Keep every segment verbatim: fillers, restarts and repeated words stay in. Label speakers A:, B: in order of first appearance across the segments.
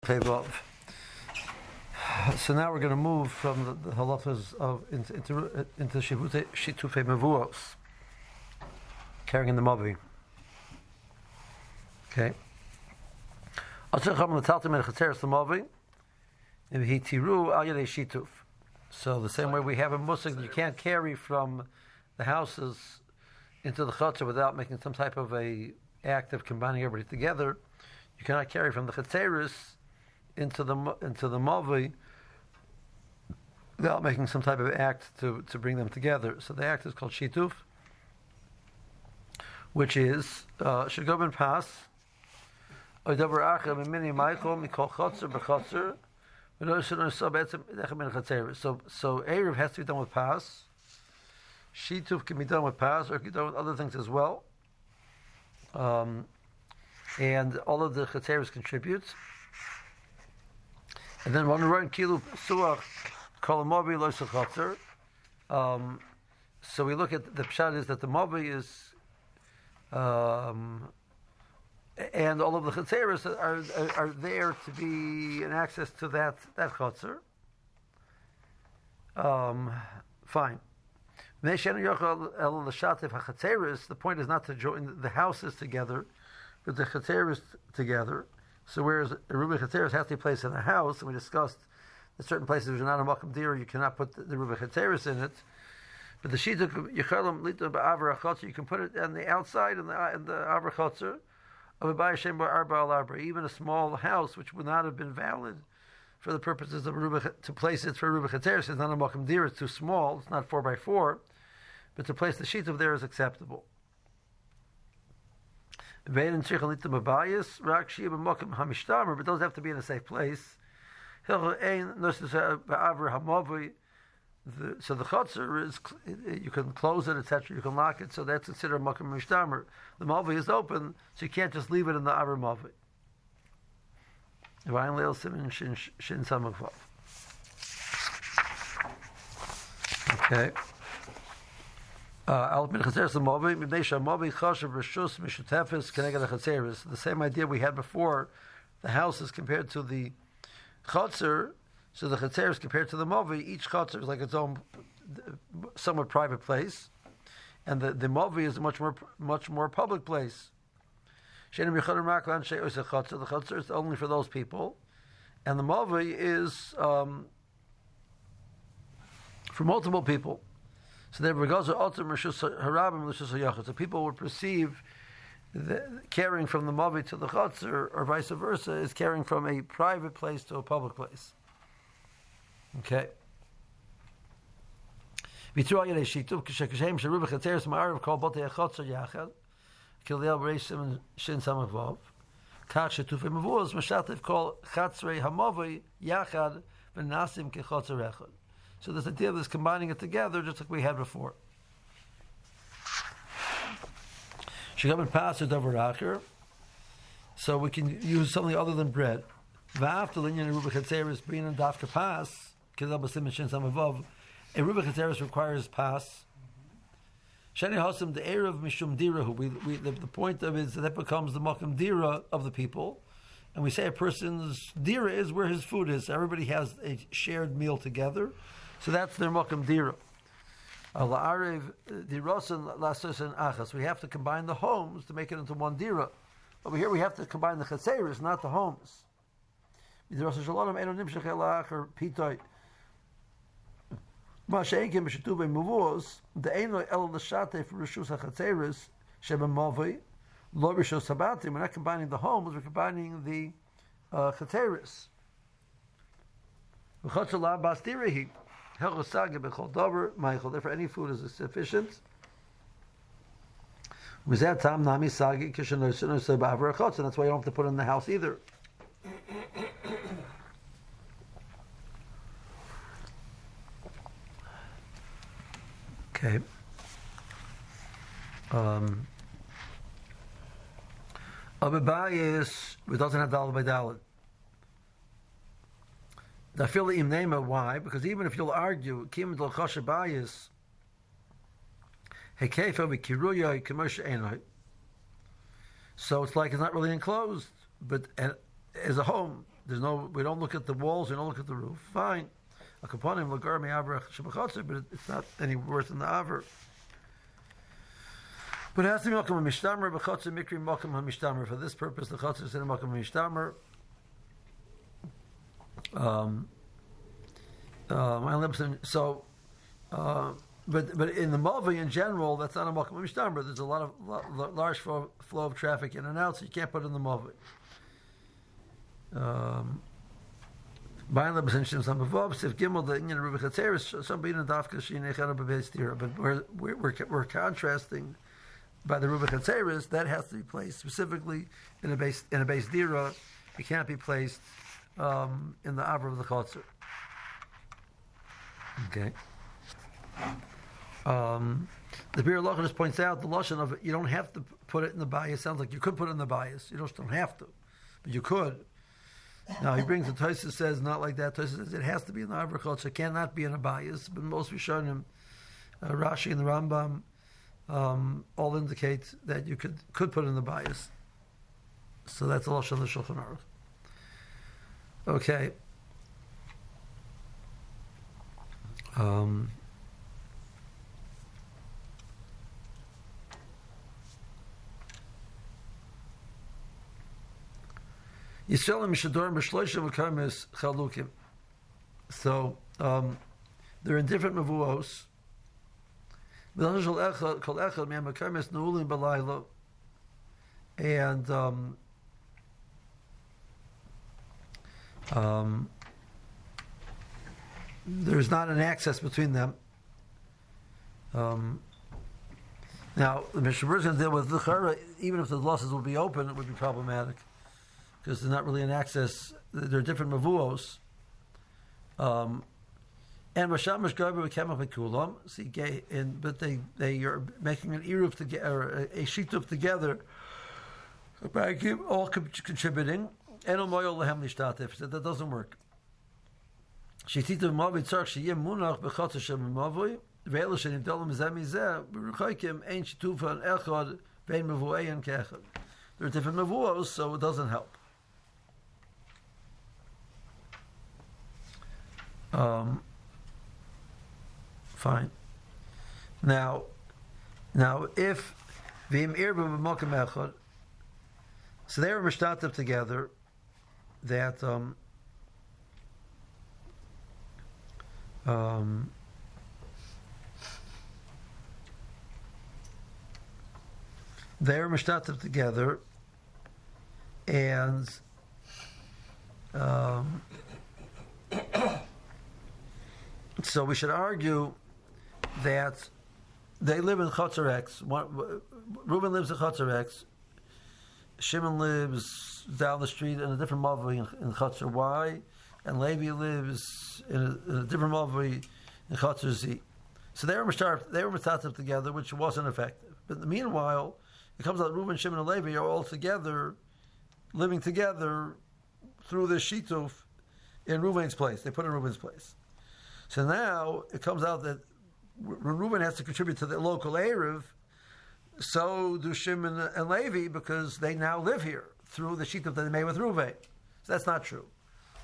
A: So now we're going to move from the, the halachas of into into, into shitufei mevuos, carrying the mavi. Okay. So the same way we have a musig, you can't carry from the houses into the chutzner without making some type of a act of combining everybody together. You cannot carry from the chetzeris into the into the mavi without making some type of act to, to bring them together. So the act is called shituf, which is should go ben pas. So so eruv has to be done with pas. Shituf can be done with pas, or it can be done with other things as well. Um, and all of the chetzeris contributes. And then when we run kilu suach kol mavi lo sechatzer, um so we look at the pshat is that the mavi is, um, and all of the chetzeris are, are are there to be an access to that that chatzer. Um, fine. The point is not to join the houses together, but the chetzeris together. So whereas a ruba chetzeris has to be placed in a house, and we discussed that certain places which are not a makam dira, you cannot put the, the ruba chetzeris in it. But the shita yichalam lita ba'avra chotzer, you can put it on the outside in the in the avra chotzer of a bayashem arba al arba, even a small house which would not have been valid for the purposes of a ruba, to place it for a ruba chetzeris. It's not a makam dira; it's too small. It's not four by four, but to place the shita there is acceptable. But those have to be in a safe place. So the chutzner is, you can close it, et cetera. You can lock it, so that's considered makom mishtamer. The mavi is open, so you can't just leave it in the aver mavi. Okay. Uh, the same idea we had before, the house is compared to the chotzer, so the chetzer is compared to the mavi. Each chotzer is like its own somewhat private place, and the, the mavi is a much more much more public place. The chotzer is only for those people, and the mavi is um, for multiple people. So there goes so people would perceive the carrying from the mavi to the chotzer, or vice versa, is carrying from a private place to a public place. Okay. So this idea of this combining it together, just like we had before. So we can use something other than bread. A ruba chetzeris requires pas. We, we, the, the point of it is that that becomes the makam dira of the people. And we say a person's dira is where his food is. Everybody has a shared meal together. So that's their makam dira. We have to combine the homes to make it into one dira. Over here we have to combine the chetzeris, not the homes. We're not combining the homes, we're combining the uh, chetzeris. Therefore, any food is sufficient. And that's why you don't have to put it in the house either. Okay. Um, Abibayis, it doesn't have daled by daled. Why? Because even if you'll argue, kim del chashabayis, hekefa v'kiruya k'moshe enoi, So it's like it's not really enclosed, but as a home. There's no. We don't look at the walls. We don't look at the roof. Fine. A kaponim lagar me'aver shebachotzer, but it's not any worse than the aver. But it has to be makom hamishtamer b'chotzer mikri makom hamishtamer. For this purpose, the chotzer is in makom hamishtamer. Um. Um. So. Uh, But but in the Malvi in general, that's not a Makom Mishtamber. There's a lot of lo, large flow, flow of traffic in and out, so you can't put it in the Malvi. Um, but we're, we're, we're, we're contrasting by the Rubik Hatzeris, that has to be placed specifically in a base in a base dira. It can't be placed um, in the Avra of the Chotzer. Okay. Um, the Bir Lachon points out the lashon of it. You don't have to put it in the bias. Sounds like you could put it in the bias. You just don't have to, but you could. Now he brings the Tosfos says not like that. Tosfos says it has to be in the agriculture. It cannot be in a bias. But most Rishonim, uh, Rashi and the Rambam, um, all indicate that you could could put it in the bias. So that's the lashon of the Shulchan Aruch. Okay. Um, So um, they're in different mavuos. And um, um, there's not an access between them. Um, now, the Mishnah is going to deal with the even if the losses will be open, it would be problematic. Because there's not really an access. There are different mavuos. Um, and Mashamash Garber came up with Kulam. See, and but they they are making an eruv together, a shituf together, by all contributing. And Omoyol lehem nishtatif. So that doesn't work. Shitita mavi tzarch sheyim munach b'chatzah shem mavi ve'elu shenivdalim zeh mizeh b'ruchaykim ein shitufan echad ve'en mavueyan kechad. There are different mavuos, so it doesn't help. Um, fine. Now, now if v'im irbu b'makom echad, so they were mishtatev together. That um, um, they were mishtatev together, and um. So we should argue that they live in Chotzer X. Reuben lives in Chotzer X. Shimon lives down the street in a different Mavi in, in Chotzer Y, and Levi lives in a, in a different Mavi in Chotzer Z. So they were mishtar, they were mishtatev together, which wasn't effective. But in the meanwhile, it comes out Reuben, Shimon, and Levi are all together, living together through this shituf in Reuben's place. They put it in Reuben's place. So now it comes out that Reuben has to contribute to the local Erev, so do Shimon and Levi, because they now live here through the shituf that they made with Reuven. So that's not true.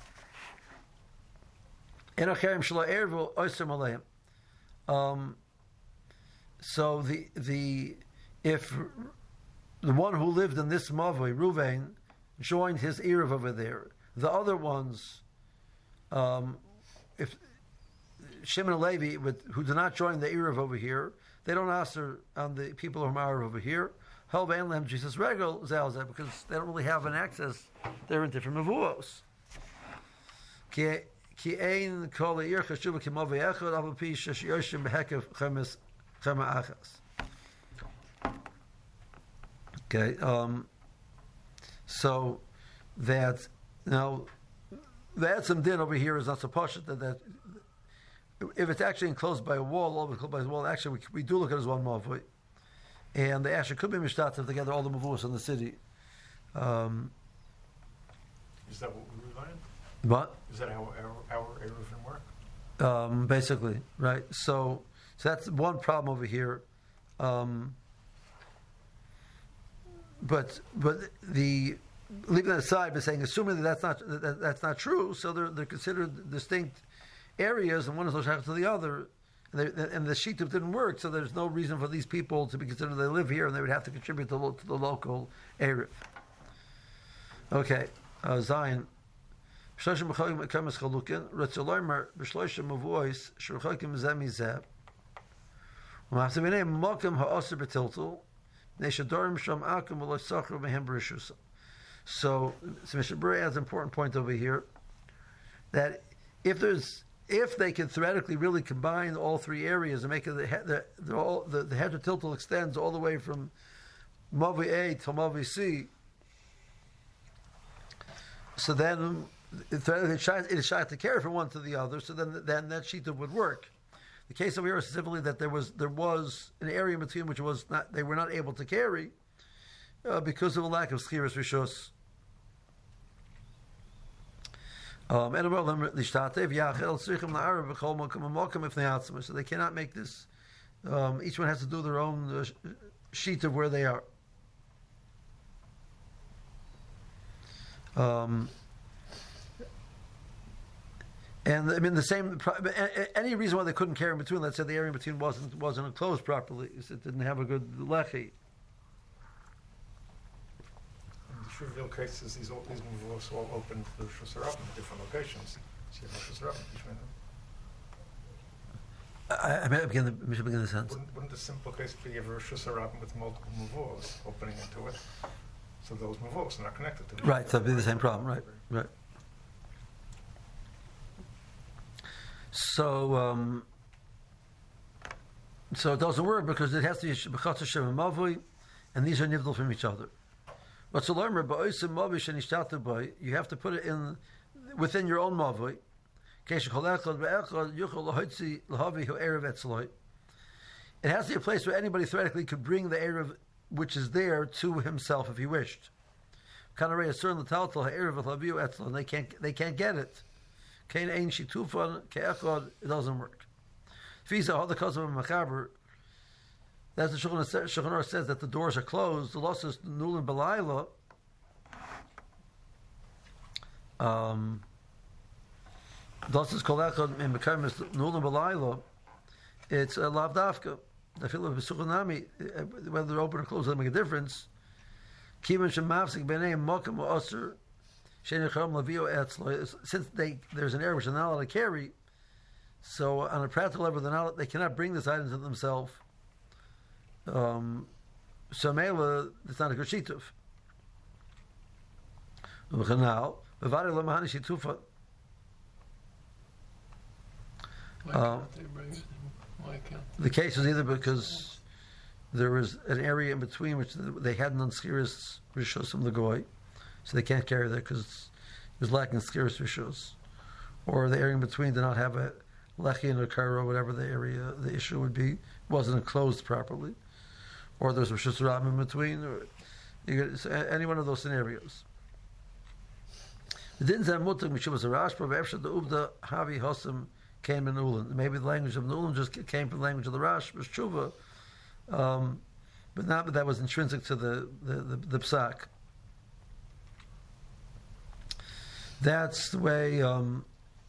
A: Um, so the the if the one who lived in this Mavoi, Reuven, joined his Erev over there, the other ones, um, if Shimon and Levi, with, who do not join the Erev over here, they don't answer on the people who are over here. Helva and Lem Jesus Regal Zalzah, because they don't really have an access. They're in different mavuos. Ki ein kol eir chashuva k'mavei echad aval pi shesh yoshim behekev chemes chema achas. Okay, um, so that now the Etzem din over here is not so poshut that, that if it's actually enclosed by a wall, all enclosed by a wall, actually we, we do look at it as one mavui, and they actually could be mishtatev together all the mavuos in the city. Um,
B: is that what we rely on?
A: What?
B: Is that how our, our Eruvin work?
A: Um, basically, right. So, so that's one problem over here. Um, but but the leaving that aside, but saying assuming that that's not that, that's not true, so they're they're considered distinct areas, and one is loshach to the other, and, they, and the shituf didn't work, so there's no reason for these people to be considered they live here, and they would have to contribute to, lo- to the local area. Okay, uh, Zion. Shloshim b'cholim kamas chalukin. Ratzolomer b'shloshim avois shrochokim zem mizeh. U'mafte b'nei mokem ha'oser b'tiltul. Neshadorim sham akum v'lo sachru mehem b'rishusa. So, so Mishnah Berurah adds an important point over here that if there's if they can theoretically really combine all three areas and make it the the the, all, the, the hedger tiltul extends all the way from Mavi A to Mavi C, so then theoretically it is shy to carry from one to the other. So then then that shita would work. The case over here is simply that there was there was an area in between which was not they were not able to carry uh, because of a lack of schiras rishos. Um, so they cannot make this. Um, each one has to do their own uh, sheet of where they are. Um, and I mean the same. Any reason why they couldn't carry in between? Let's say the area in between wasn't wasn't enclosed properly. It didn't have a good lechi.
B: In the trivial cases, these all these moves all open for the Rosh Hashanah in different locations. So you have Rosh Hashanah between them.
A: I, I mean, begin the, begin the sense.
B: Wouldn't, wouldn't the simple case be you have a Rosh Hashanah with multiple muvos opening into it? So those muvos are not connected to each
A: Right,
B: other.
A: so it'd be the same problem, right? Right. So, um, so it doesn't work because it has to be b'chatz Hashem and mavui, and these are nivdal from each other. But so learn ba'osim mavi shenishtatu by, you have to put it in within your own mavui. It has to be a place where anybody theoretically could bring the erev which is there to himself if he wished. And they can't they can't get it. It doesn't work. That's the Shulchan Aruch says that the doors are closed. The loss is nulin belayla. Um, loss is kol echad in mekayim is nulin belayla. It's a lav dafka. I feel like Besuchanami, whether they're open or closed doesn't make a difference. Kiman shemafsik b'nei mokem oser shein yecham lavio etzlo. Since they there's an area which they're not allowed to carry, so on a practical level, they're not, they cannot bring this item to themselves. Um, so Mela, it's not a good shituf. Now, v'vari lo mahani shitufa.
C: Why can't they bring it? Why can't
A: The case is either because there was an area in between which they had non skiris rishos from the goy, so they can't carry that because it was lacking skiris rishos, or the area in between did not have a lechi and a karo, whatever the area the issue would be, wasn't enclosed properly, or there's rishos ram in between, or you get, any one of those scenarios. The din zeh mutar which was a rashba v'efshad the uvda havi hosam came in Ulan. Maybe the language of Ulan just came from the language of the Rash, was Tshuva, um, but not that that was intrinsic to the the, the, the psak. That's the way. Um,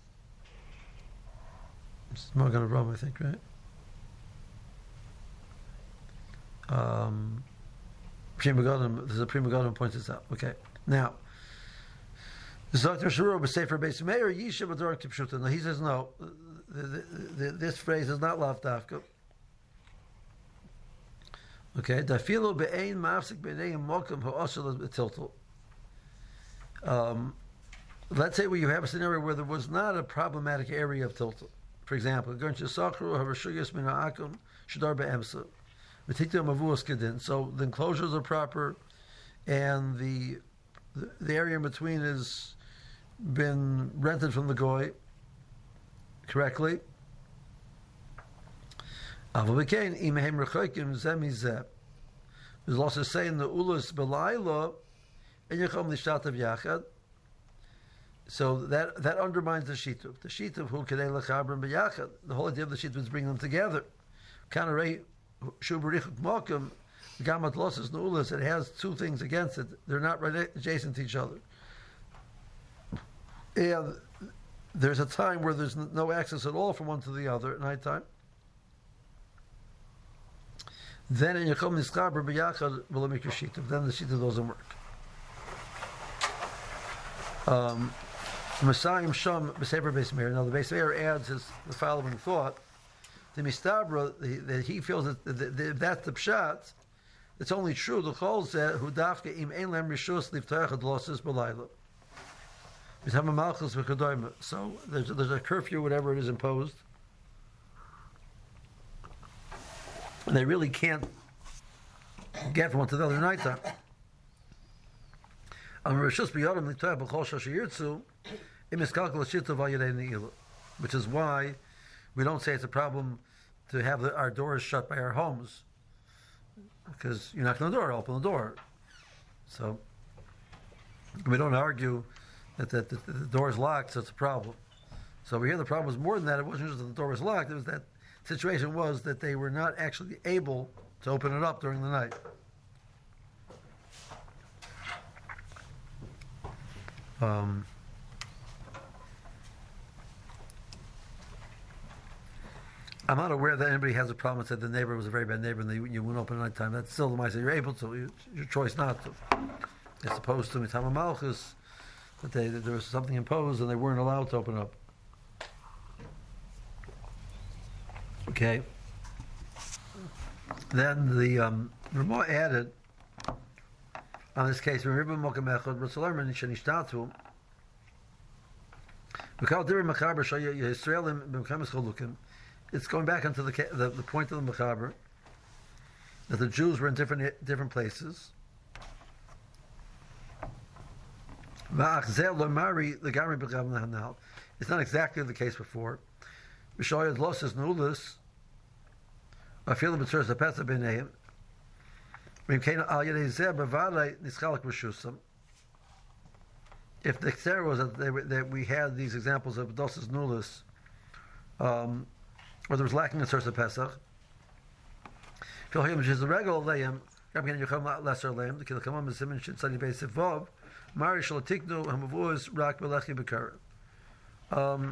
A: it's more going to run, I think, right? Um, Prima Godim, there's a Prima Godim points this out. Okay, now. Now he says no. The, the, the, this phrase is not lav dafka. Okay, dafilu be'ein mafsik b'neim mokum ha'osel b'tiltul. Um, let's say where you have a scenario where there was not a problematic area of tiltul. For example, going to sakru havashuyas min ha'akum shadar be'emsa v'tikta mavuas kedin. So the enclosures are proper, and the the, the area in between is been rented from the goy correctly. There's also saying the ulus belayla and yechom lishatav yachad. So that that undermines the shituf. The shituf who kedei lechabrim b'yachad. The whole idea of the shituf is bringing them together. Kanarei shubarichuk mokum Gamat losses nu'ulas, it has two things against it. They're not right adjacent to each other. And there's a time where there's no access at all from one to the other at nighttime. Then in Yachom Nischaber b'yachad v'lo mikra shita. Then the shita doesn't work. Um, Masayim Sham B'Sefer Beis Meir. Now the Beis Meir adds his, the following thought: the Mistabra, that he feels that, that, that that's the pshat. It's only true. The Chol said, "Hu dafke im ein lem rishus liftach losses b'layla." So there's there's a curfew, whatever it is imposed, and they really can't get from one to the other nighttime. Which is why we don't say it's a problem to have the, our doors shut by our homes, because you knock on the door, open the door. So we don't argue that, that, that the door is locked, so it's a problem. So over here the problem was more than that. It wasn't just that the door was locked, it was that situation was that they were not actually able to open it up during the night. Um, I'm not aware that anybody has a problem and said the neighbor was a very bad neighbor and they, you wouldn't open at night time. That's still the mice that you're able to. You, your choice not to. As opposed to Mitama Malchus, that, they, that there was something imposed and they weren't allowed to open up. Okay. Then the um, Ramah added, on this case, it's going back into the, the, the point of the Mechaber, that the Jews were in different different places. It's not exactly the case before. Mishoyad losses nulis. I feel the betzur the pesa b'neiim. If the Xer was that, they, that we had these examples of dosas nulis, um, where there was lacking a source of Pesach, which is the regular layim, lesser layim, the kilkamam is simin shit sadi beis vov, mari shalatiknu hamavuz rak belechi bekara. Um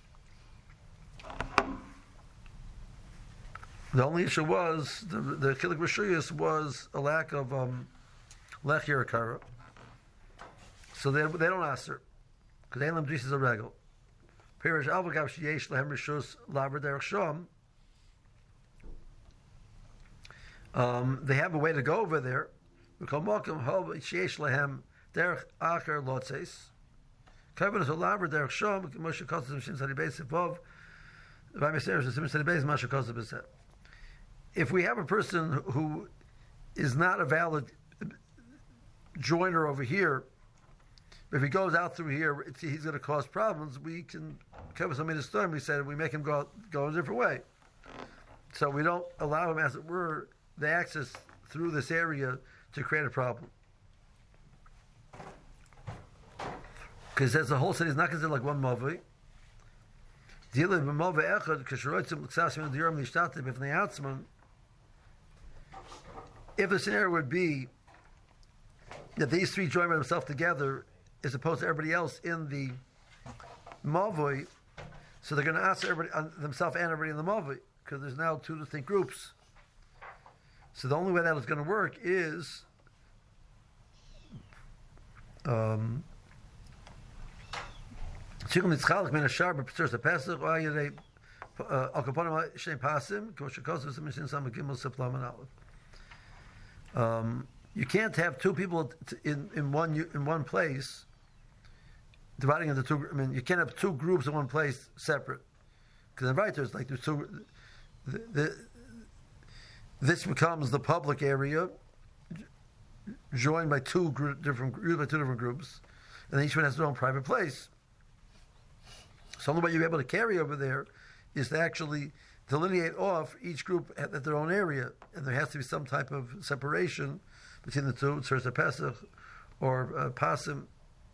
A: The only issue was the the chilik rishuyas was a lack of um, lech yirakara, so they they don't answer because they lam is a regal. Pirish alvagav sheyesh lehem rishus laver derech sham. Um, they have a way to go over there. We call malkim hov sheyesh lehem derech acher lotzes. Kavod is a laver derech sham. Moshe kotzim shin sadi beis vov. Vaymeser is a sadi beis mashe kotzim beset. If we have a person who is not a valid joiner over here, if he goes out through here, it's, he's going to cause problems. We can cover some in the storm. We said we make him go go a different way, so we don't allow him, as it were, the access through this area to create a problem. Because as the whole city is not considered like one mavi. Dealing with mavi echad kasheroitzim l'ksasim and diyorum lishtatim if ne'atzman. If the scenario would be that these three join themselves together as opposed to everybody else in the Mavoi, so they're going to ask everybody, uh, themselves and everybody in the Mavoi, because there's now two distinct groups. So the only way that is going to work is um, Um, you can't have two people t- in, in one in one place dividing into two. I mean, you can't have two groups in one place separate, because in writers like there's two. The, the, this becomes the public area, joined by two gr- different groups by two different groups, and each one has their own private place. So the only way you're able to carry over there is to actually delineate off each group at, at their own area, and there has to be some type of separation between the two, Tzuras Pesach or uh, Pasim.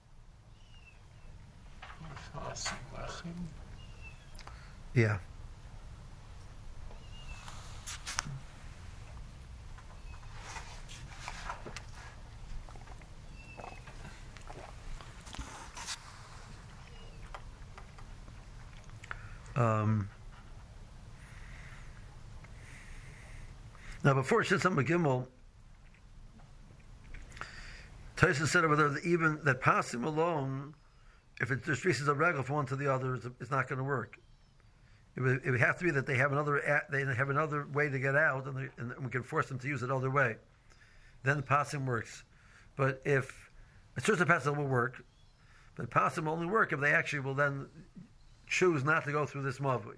A: Yeah. Um, now, before Shitzam Gimel, Tyson said over there that even that passing alone, if it just a regal from one to the other, it's, it's not going to work. It would, it would have to be that they have another they have another way to get out, and, they, and we can force them to use another way. Then the passing works. But if it's just a passing will work, but passing will only work if they actually will then choose not to go through this mavui.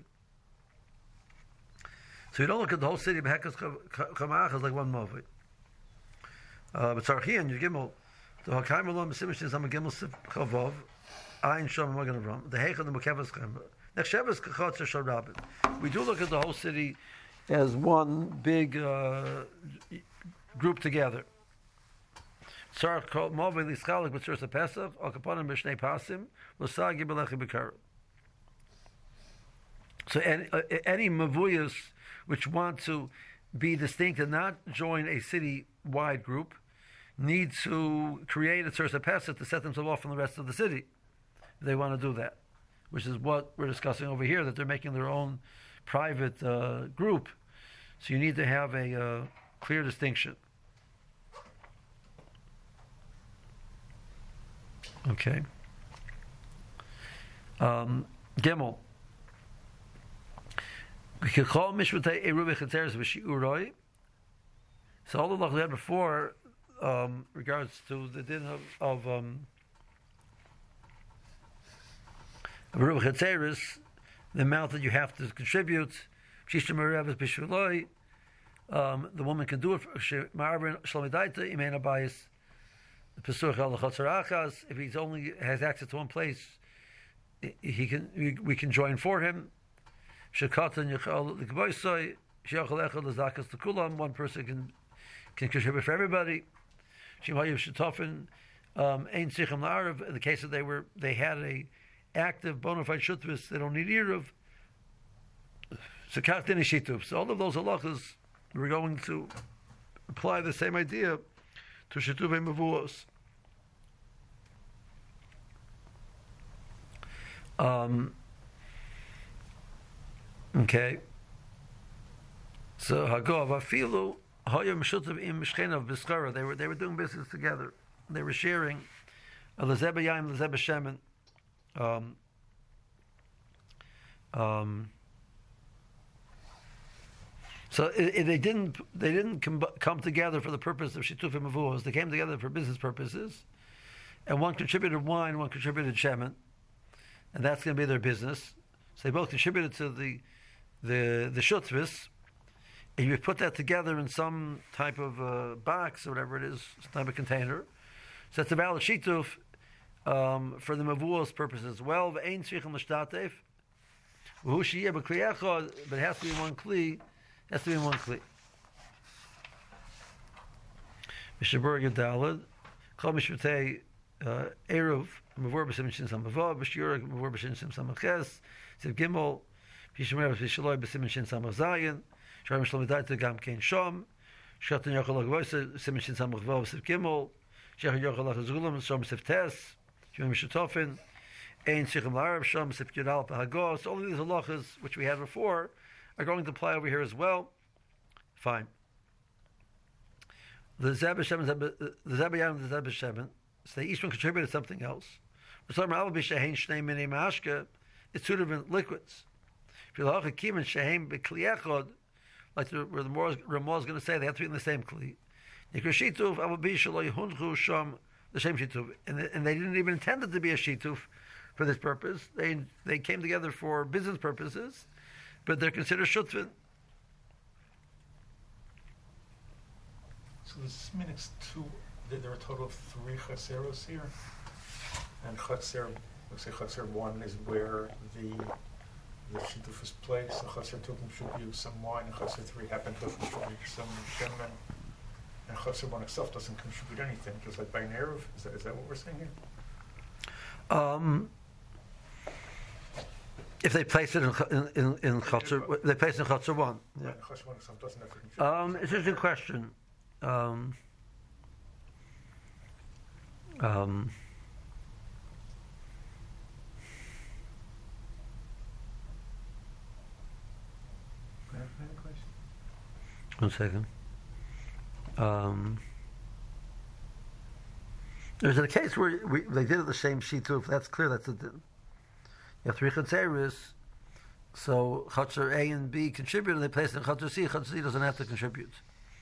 A: So you don't look at the whole city behekas chamach as like one mavui. Uh, but Tzarchian, you gimel the hakaim alon b'simish is am gimel siv chavov ein shom magen avram the heichad the mukavas chem nechshavas kachatzer shal rabin. We do look at the whole city as one big uh, group together. Tzar called mavui lischalik b'tzursa pesach al kapanim b'shnei pasim l'sagi b'lechi b'kar. So any, uh, any mavuyas which want to be distinct and not join a city-wide group need to create a Tzursa Pesach to set themselves off from the rest of the city. They want to do that, which is what we're discussing over here, that they're making their own private uh, group. So you need to have a uh, clear distinction. Okay. Um, Gimel. We can call Mishvatei Eruvi Chateres V'Shi'uroi. So all the law we had before, um, regards to the din of, of um, Eruvi Chateres, the amount that you have to contribute, Shishim Ereves B'Shuloi, um, the woman can do it for Ma'arvin Shlomidaita, Imein Abayis, Pesuch Al Chatzar Achaz. If he's only has access to one place, he can we, we can join for him. Shekatan Yechal L'Kboisoi, Sheyachal Echad L'Zakas L'Kulam, one person can can contribute for everybody. Shemayiv Shetofin, Ein Sicham La'arav, in the case that they were, they had a active bona fide shutvis, they don't need Eruv. Sekach Dini Shituv. So all of those halachas, we're going to apply the same idea to Shituvei Mavuos. Um, Okay. So Hagov Afilu Hayam Shutav im Mishchenav Biskara. They were they were doing business together. They were sharing Lezeba Yayim Lezeba Shemen. Um um So it, it, they didn't they didn't com- come together for the purpose of Shitufim Mavuos. They came together for business purposes. And one contributed wine, one contributed shemen. And that's going to be their business. So they both contributed to the the the shutvis, and you put that together in some type of uh, box or whatever it is, some type of container. So it's a valid shituf um, for the mavuos purpose as well. V'ein tzrichim l'shtatev, v'hu sheyeh b'kli echad, but it has to be one kli. It has to be in one kli. Mishabur Gedalad, Chol Mishvatei Eruv, Mavur B'Sim Shin Samavav, B'Shiyur Mavur B'Shin Sim Samaches, Siv Gimel, Pishamer B'Shaloi B'Sim Shin Samach Zayin, Shalom Shalom Daita Gam Kein Shom, Shatan Yochel Agvoisa, Sim Shin Samach Vav Siv Gimel, Shech Yochel Achazulam, Shom Siv Tes, Shom Mishatofin, Ein Sichim La'arav, Shom Siv Yudal Pahagos. All of these halachas which we had before are going to apply over here as well. Fine. The Zebah Shemen, the Zebah Yam, the Zebah Shemen. So each one contributed something else. It's two different liquids. Like the, where the Ramah is going to say, they have to be in the same kli. The same shituf, and, and they didn't even intend it to be a shituf for this purpose. They they came together for business purposes, but they're considered shutfin.
B: So this means two. There are a total of three chaseros here, and chaser, let's say chaser one is where the the shituf is placed. And chaser two contributes some wine, and chaser three happen to contribute some shemen, and chaser one itself doesn't contribute anything, just like by an eruv. Is that is that what we're saying here?
A: Um, if they place it in in in, in chaser, they place it in chaser one. Yeah.
B: Right, chaser one itself doesn't have to contribute.
A: Um, it's just a question. Um, Um, One second. Um, there's a case where we, they did it the same sheet too. If that's clear, that's a din. You have three chatzeris, so chatzer A and B contribute, and they place it in chatzer C. Chatzer C doesn't have to contribute.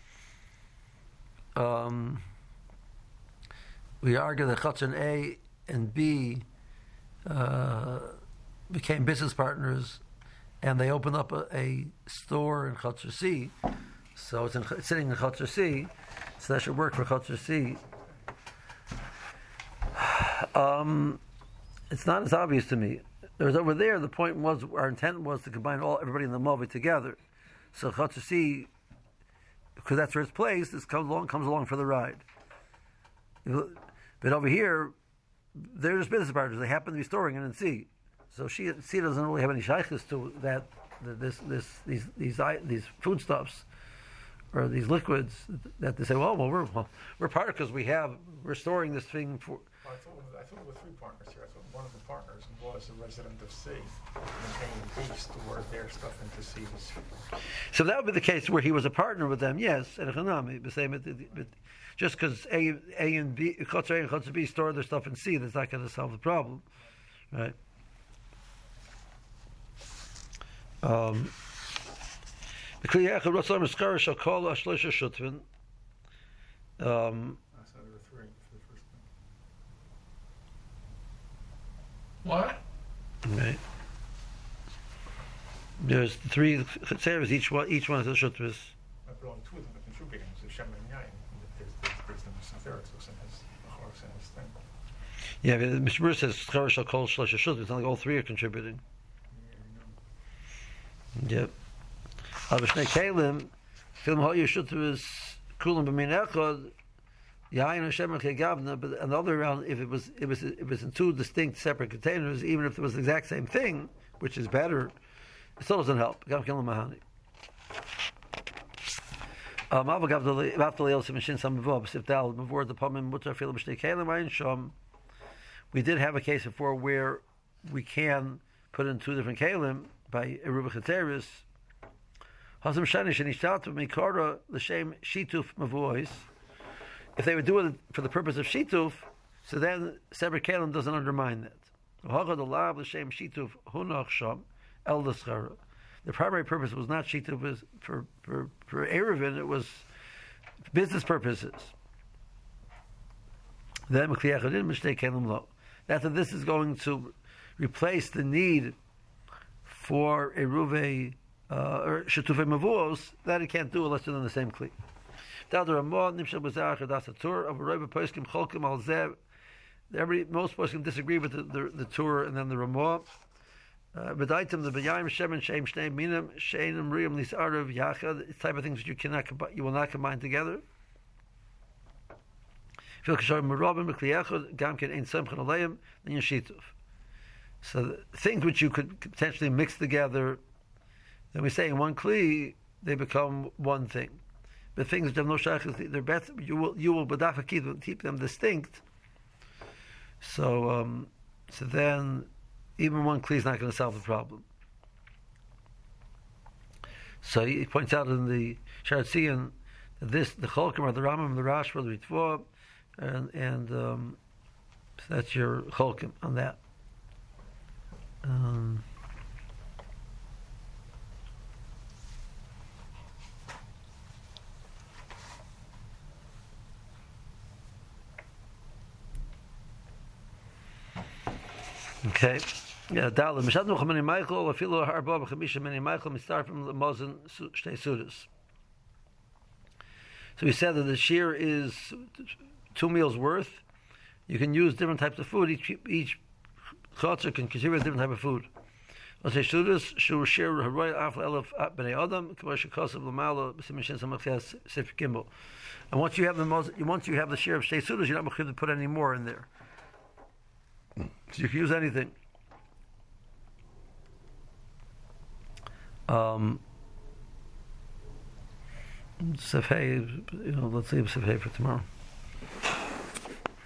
A: Um, we argue that chatzer A and B uh, became business partners, and they opened up a, a store in chatzer C. So it's, in, it's sitting in chatzer C, so that should work for chatzer C. Um, it's not as obvious to me. There's over there. The point was, our intent was to combine all everybody in the Movi together. So chatzer C, because that's where it's placed, this comes along comes along for the ride. But over here, they're just business partners. They happen to be storing it in C. So she C doesn't really have any shaykhs to that. This this these these these foodstuffs or these liquids that they say, well, well we're well, we're part because we have we're storing this thing for.
B: I thought, I thought there were three partners here. I thought one of the partners was a resident of C, and A and B stored their stuff into C's.
A: So that would be the case where he was a partner with them, yes, and the same. But just because A, A and B, Chatzer A and Chatzer B store their stuff in C, that's not going to solve the problem, right? Um, um,
C: What?
A: Right. There's three chatzeros, each one, each one has a shutvis.
B: But only two of them are contributing, so Shem and Yain. There's, there's, there's the Sanferix and his Achoros and his thing.
A: Yeah, but Mister Bruce says Schar shall call Shlosh Shutvis. It's not like all three are contributing.
B: Yeah,
A: Yep. Aber Shnei Kalim, Film Hoyu Shutvis, Kulam B'min Echad, Yain Hashem Gavna, but on the other round, if it was it was it was in two distinct separate containers, even if it was the exact same thing, which is better, it still doesn't help. Gav Kilam Mahani. Um, Avagav the Avdalel Simishin Sam Vov Sifdal before the Pamim Mutar Film Shnei Kalim Ayin Shom. We did have a case before where we can put in two different kalim by Eruba Chateris. Hasam Shanish and Ishtatu Mikara L'Shem Shituf Mavois. If they would do it for the purpose of Shituf, so then separate kalim doesn't undermine that. The primary purpose was not Shituf, was for for for Erevin, it was business purposes. Then that this is going to replace the need for Eruve uh, or Shetufei Mavuos, that it can't do unless they're in the same kli. Every most poskim disagree with the, the, the Torah and then the Ramah. But item the B'yayim Shemen Shem Shnei Minim Sheinim Riyam Lis Arav Yachad. It's type of things that you cannot you will not combine together. So things which you could potentially mix together, then we say in one kli they become one thing. But things which have no shaykhs, they're better. You will you will badafakid keep them distinct. So um, so then even one kli is not going to solve the problem. So he points out in the Sharatzian that this the Cholkim or the Rambam, the Rashba, the Ritva, and and um, so that's your Cholkim on that. Um, okay. Yeah, Dalim. Mishad Nuchem Meni Michael, Afilu Harba B'Chamisha Meni Michael, Mistar from the Mozen Shtei Sudas. So we said that the shear is two meals worth. You can use different types of food. Each each chotzer can contribute a different type of food. Let's say Sudas, Shur Shir Haroy Afla Elef Bnei Adam, Kavash Kosav Lamala, B'Simishin Samachas Sif Gimel. And once you have the Mozen, once you have the shear of Shtei Sudas, you're not going to put any more in there. So you can use anything. Um, Sefei, you know, let's leave Sefei for tomorrow.